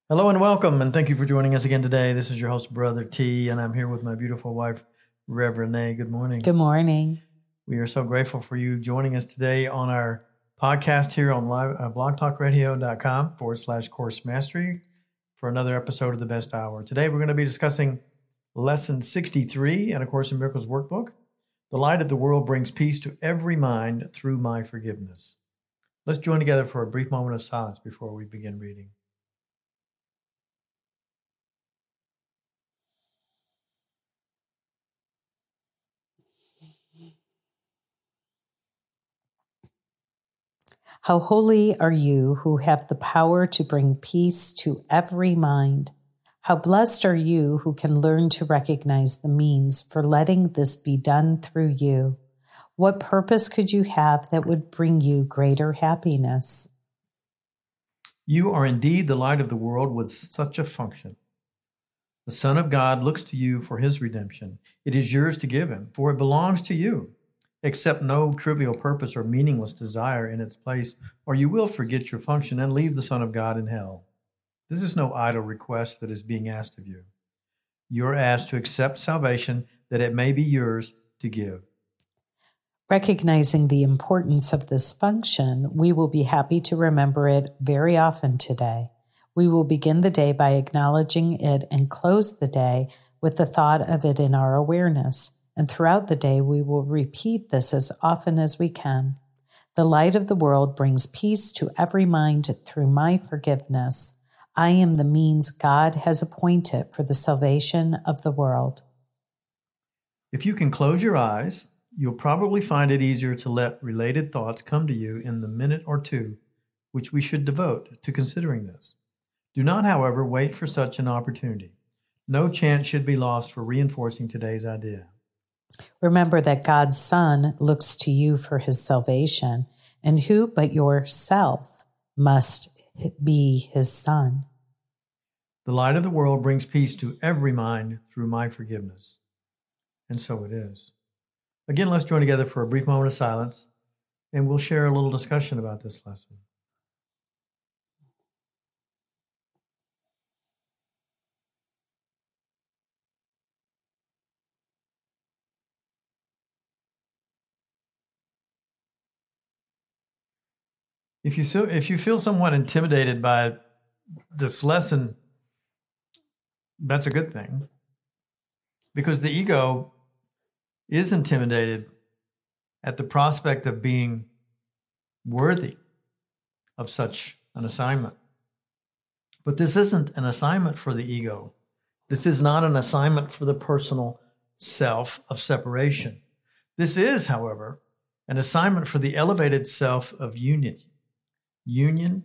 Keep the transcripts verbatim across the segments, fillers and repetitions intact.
Hello and welcome, and thank you for joining us again today. This is your host, Brother T, and I'm here with my beautiful wife, Reverend Renee. Good morning. Good morning. We are so grateful for you joining us today on our podcast here on live, uh, blogtalkradio.com forward slash course mastery for another episode of The Best Hour. Today we're going to be discussing Lesson sixty-three in A Course in Miracles workbook. The light of the world brings peace to every mind through my forgiveness. Let's join together for a brief moment of silence before we begin reading. How holy are you who have the power to bring peace to every mind. How blessed are you who can learn to recognize the means for letting this be done through you. What purpose could you have that would bring you greater happiness? You are indeed the light of the world with such a function. The Son of God looks to you for his redemption. It is yours to give him, for it belongs to you. Accept no trivial purpose or meaningless desire in its place, or you will forget your function and leave the Son of God in hell. This is no idle request that is being asked of you. You are asked to accept salvation that it may be yours to give. Recognizing the importance of this function, we will be happy to remember it very often today. We will begin the day by acknowledging it and close the day with the thought of it in our awareness. And throughout the day, we will repeat this as often as we can. The light of the world brings peace to every mind through my forgiveness. I am the means God has appointed for the salvation of the world. If you can close your eyes, you'll probably find it easier to let related thoughts come to you in the minute or two which we should devote to considering this. Do not, however, wait for such an opportunity. No chance should be lost for reinforcing today's idea. Remember that God's Son looks to you for his salvation, and who but yourself must be his son? The light of the world brings peace to every mind through my forgiveness. And so it is. Again, let's join together for a brief moment of silence, and we'll share a little discussion about this lesson. If you so, if you feel somewhat intimidated by this lesson, that's a good thing, because the ego is intimidated at the prospect of being worthy of such an assignment. But this isn't an assignment for the ego. This is not an assignment for the personal self of separation. This is, however, an assignment for the elevated self of union. Union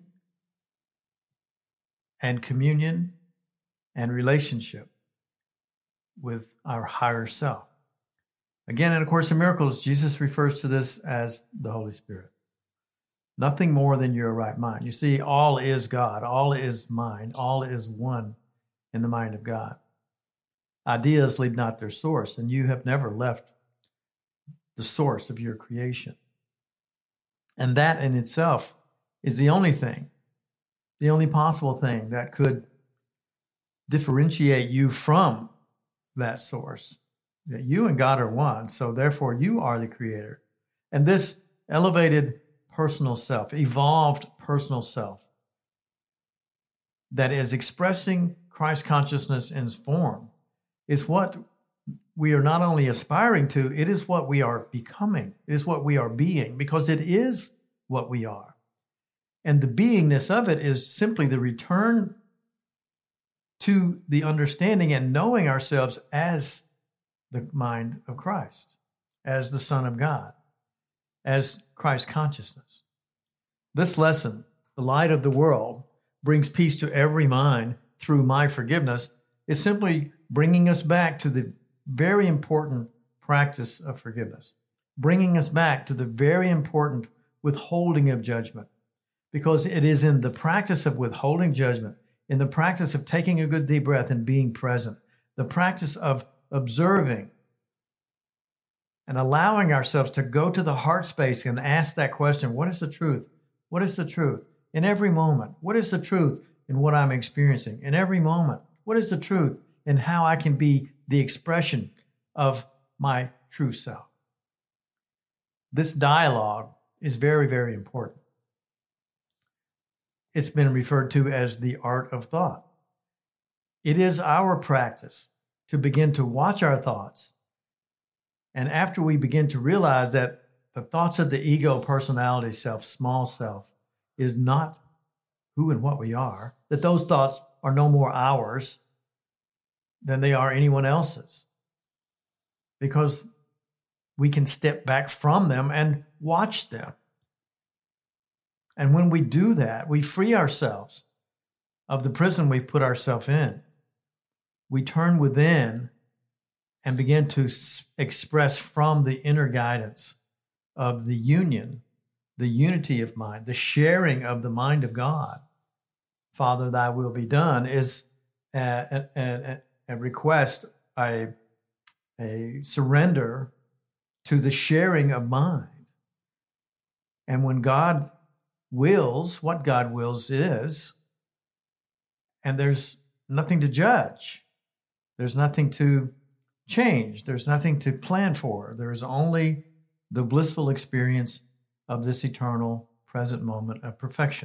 and communion and relationship with our higher self. Again, in A Course in Miracles, Jesus refers to this as the Holy Spirit. Nothing more than your right mind. You see, all is God, all is mind, all is one in the mind of God. Ideas leave not their source, and you have never left the source of your creation. And that in itself is the only thing, the only possible thing that could differentiate you from that source. That you and God are one, so therefore you are the creator. And this elevated personal self, evolved personal self, that is expressing Christ consciousness in form, is what we are not only aspiring to, it is what we are becoming. It is what we are being, because it is what we are. And the beingness of it is simply the return to the understanding and knowing ourselves as the mind of Christ, as the Son of God, as Christ consciousness. This lesson, the light of the world, brings peace to every mind through my forgiveness, is simply bringing us back to the very important practice of forgiveness, bringing us back to the very important withholding of judgment. Because it is in the practice of withholding judgment, in the practice of taking a good deep breath and being present, the practice of observing and allowing ourselves to go to the heart space and ask that question, what is the truth? What is the truth? In every moment, what is the truth in what I'm experiencing in every moment? What is the truth in how I can be the expression of my true self? This dialogue is very, very important. It's been referred to as the art of thought. It is our practice to begin to watch our thoughts. And after we begin to realize that the thoughts of the ego, personality, self, small self, is not who and what we are, that those thoughts are no more ours than they are anyone else's. Because we can step back from them and watch them. And when we do that, we free ourselves of the prison we put ourselves in. We turn within and begin to express from the inner guidance of the union, the unity of mind, the sharing of the mind of God. Father, thy will be done is a, a, a request, a, a surrender to the sharing of mind. And when God wills, what God wills is, and there's nothing to judge. There's nothing to change. There's nothing to plan for. There's only the blissful experience of this eternal present moment of perfection.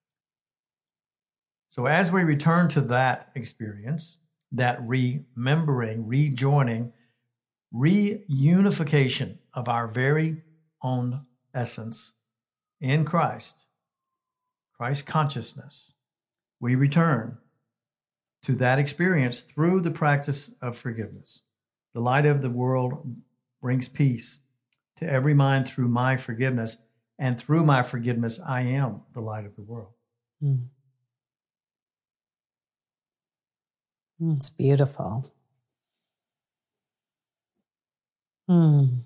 So as we return to that experience, that remembering, rejoining, reunification of our very own essence in Christ, Christ consciousness, we return to that experience through the practice of forgiveness. The light of the world brings peace to every mind through my forgiveness, and through my forgiveness, I am the light of the world. Mm. It's beautiful. Mm.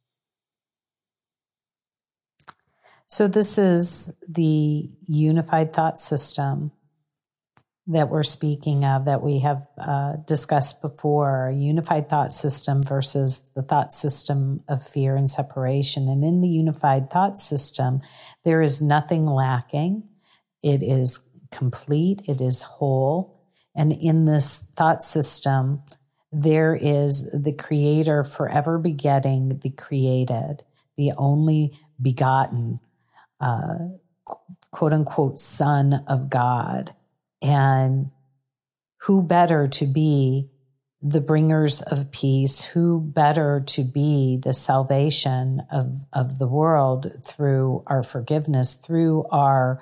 So this is the unified thought system that we're speaking of, that we have uh, discussed before, a unified thought system versus the thought system of fear and separation. And in the unified thought system, there is nothing lacking. It is complete. It is whole. And in this thought system, there is the Creator forever begetting the created, the only begotten, uh, quote unquote, Son of God. And who better to be the bringers of peace? Who better to be the salvation of, of the world through our forgiveness, through our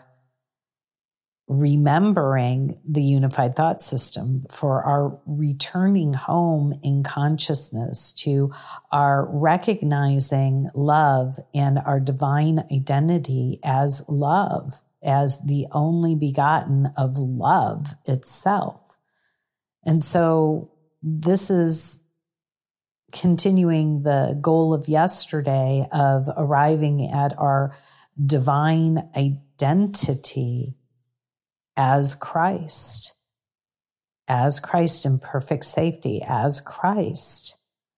remembering the unified thought system, for our returning home in consciousness, to our recognizing love and our divine identity as love, as the only begotten of love itself. And so this is continuing the goal of yesterday of arriving at our divine identity as Christ, as Christ in perfect safety, as Christ,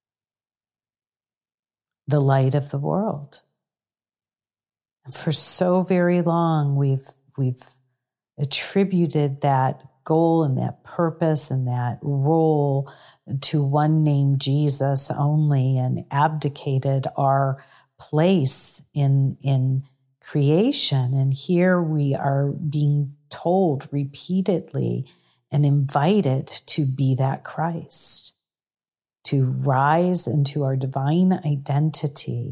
the light of the world. And for so very long, we've we've attributed that goal and that purpose and that role to one named Jesus only, and abdicated our place in in creation. And here we are being told repeatedly and invited to be that Christ, to rise into our divine identity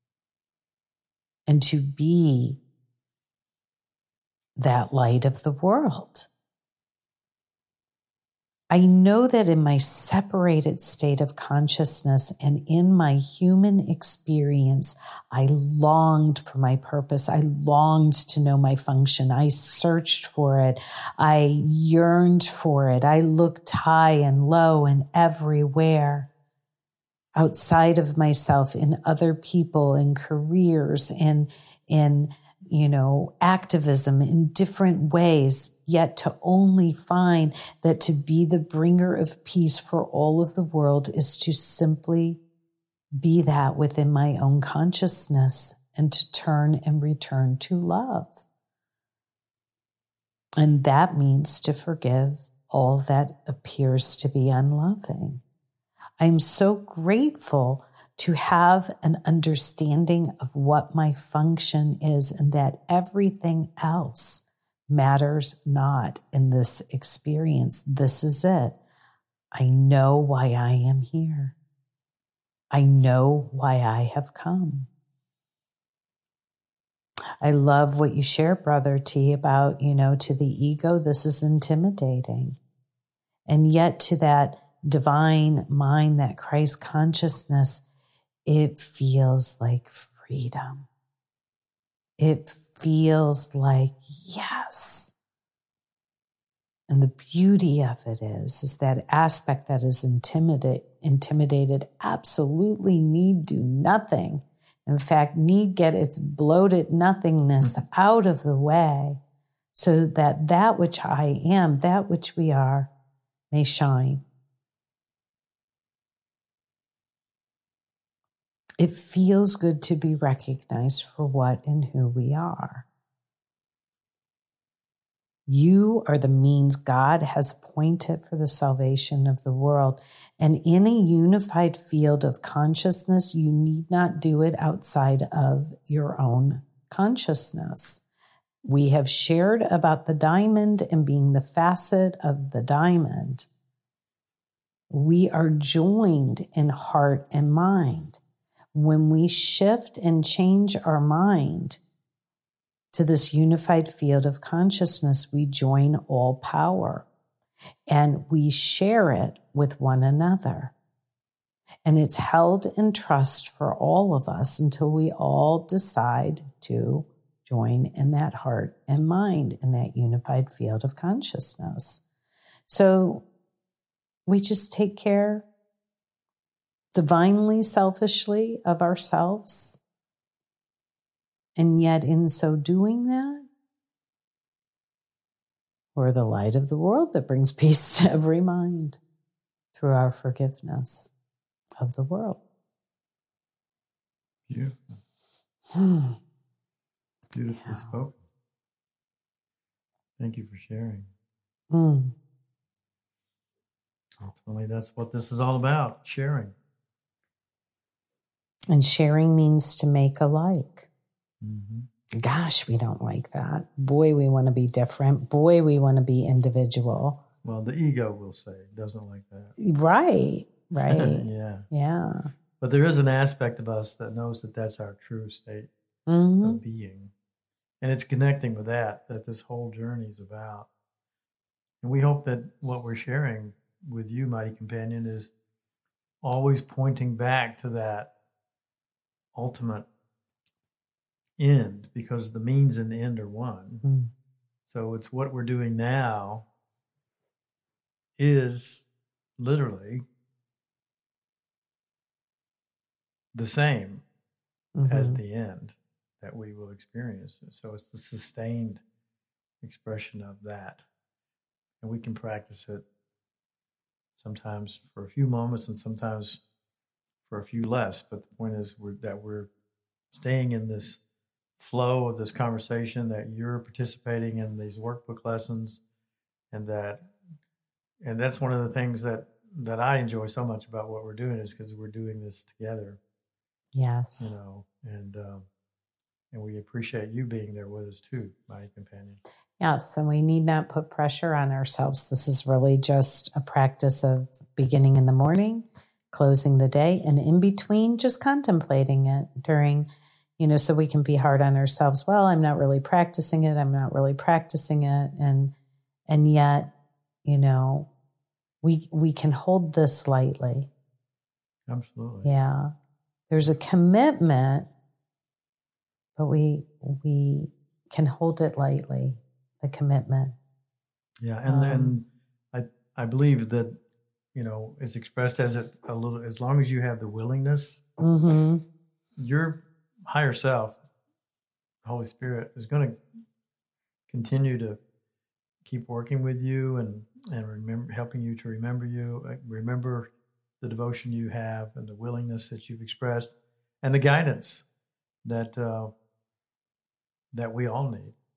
and to be that light of the world. I know that in my separated state of consciousness and in my human experience, I longed for my purpose. I longed to know my function. I searched for it. I yearned for it. I looked high and low and everywhere, outside of myself, in other people, in careers, in, in, you know, activism, in different ways, yet to only find that to be the bringer of peace for all of the world is to simply be that within my own consciousness and to turn and return to love. And that means to forgive all that appears to be unloving. I'm so grateful to have an understanding of what my function is and that everything else matters not in this experience. This is it. I know why I am here. I know why I have come. I love what you share, Brother T, about, you know, to the ego, this is intimidating. And yet to that divine mind, that Christ consciousness, it feels like freedom. It feels like yes. And the beauty of it is, is that aspect that is intimidated, intimidated absolutely need do nothing. In fact, need get its bloated nothingness out of the way so that that which I am, that which we are, may shine. It feels good to be recognized for what and who we are. You are the means God has appointed for the salvation of the world. And in a unified field of consciousness, you need not do it outside of your own consciousness. We have shared about the diamond and being the facet of the diamond. We are joined in heart and mind. When we shift and change our mind to this unified field of consciousness, we join all power and we share it with one another. And it's held in trust for all of us until we all decide to join in that heart and mind in that unified field of consciousness. So we just take care divinely, selfishly of ourselves. And yet in so doing that, we're the light of the world that brings peace to every mind through our forgiveness of the world. Beautiful. Hmm. Beautifully Yeah. spoken. Thank you for sharing. Mm. Ultimately, that's what this is all about, sharing. And sharing means to make alike. Mm-hmm. Gosh, we don't like that. Boy, we want to be different. Boy, we want to be individual. Well, the ego will say doesn't like that. Right, right. Yeah. Yeah. But there is an aspect of us that knows that that's our true state Mm-hmm. of being. And it's connecting with that, that this whole journey is about. And we hope that what we're sharing with you, Mighty Companion, is always pointing back to that ultimate end, because the means and the end are one. Mm. So it's what we're doing now is literally the same Mm-hmm. as the end that we will experience. So it's the sustained expression of that. And we can practice it sometimes for a few moments and sometimes for a few less. But the point is we're, that we're staying in this flow of this conversation, that you're participating in these workbook lessons, and that and that's one of the things that that I enjoy so much about what we're doing, is because we're doing this together. Yes. You know, and um, and we appreciate you being there with us too, Mighty Companion. Yes, and we need not put pressure on ourselves. This is really just a practice of beginning in the morning, closing the day, and in between, just contemplating it during, you know, so we can be hard on ourselves. Well, I'm not really practicing it. I'm not really practicing it. And, and yet, you know, we, we can hold this lightly. Absolutely. Yeah. There's a commitment, but we, we can hold it lightly, the commitment. Yeah. And Um, then I, I believe that, you know, it's expressed as it a little, as long as you have the willingness, Mm-hmm. your higher self, the Holy Spirit, is going to continue to keep working with you and, and remember, helping you to remember you, uh, remember the devotion you have and the willingness that you've expressed and the guidance that, uh, that we all need.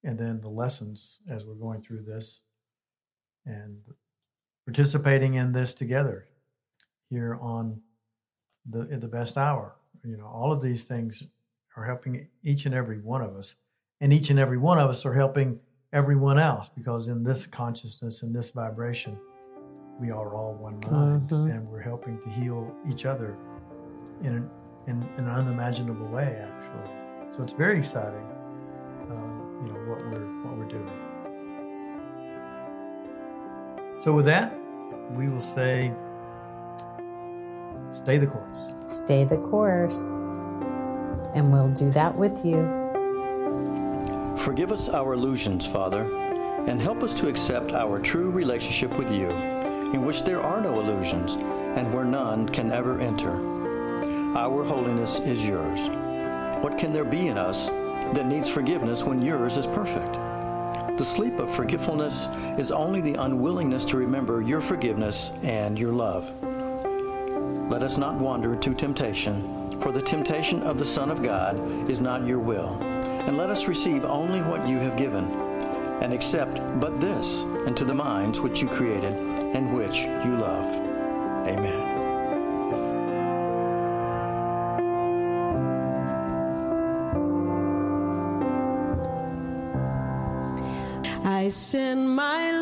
and then the lessons as we're going through this and participating in this together here on the in the best hour. You know, all of these things are helping each and every one of us, and each and every one of us are helping everyone else, because in this consciousness, in this vibration, we are all one mind, mm-hmm. and we're helping to heal each other in an, in, in an unimaginable way, actually. So it's very exciting, uh, you know, what we're what we're doing. So with that, we will say, stay the course. Stay the course. And we'll do that with you. Forgive us our illusions, Father, and help us to accept our true relationship with you, in which there are no illusions, and where none can ever enter. Our holiness is yours. What can there be in us that needs forgiveness when yours is perfect? The sleep of forgetfulness is only the unwillingness to remember your forgiveness and your love. Let us not wander to temptation, for the temptation of the Son of God is not your will. And let us receive only what you have given, and accept but this into the minds which you created and which you love. Amen. I send my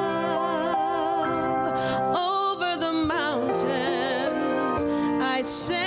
love over the mountains. I send